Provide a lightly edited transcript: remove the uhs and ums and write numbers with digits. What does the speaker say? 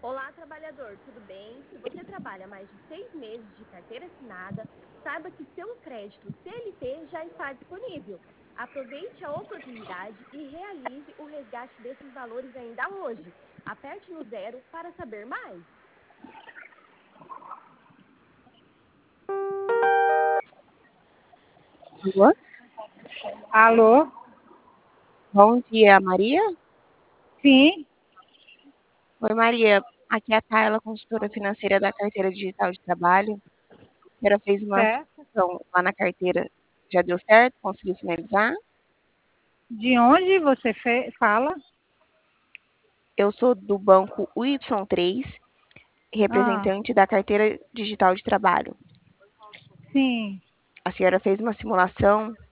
Olá, trabalhador, tudo bem? Se você trabalha mais de 6 meses de carteira assinada, saiba que seu crédito CLT já está disponível. Aproveite a oportunidade e realize o resgate desses valores ainda hoje. Aperte no zero para saber mais. Alô? Alô? Bom dia, Maria? Sim, Oi, Maria. Aqui é a Tayla, consultora financeira da Carteira Digital de Trabalho. A senhora fez uma certo. ação lá na carteira. Já deu certo? Conseguiu finalizar? De onde você fala? Eu sou do banco UY3, Ah, representante da Carteira Digital de Trabalho. sim. A senhora fez uma simulação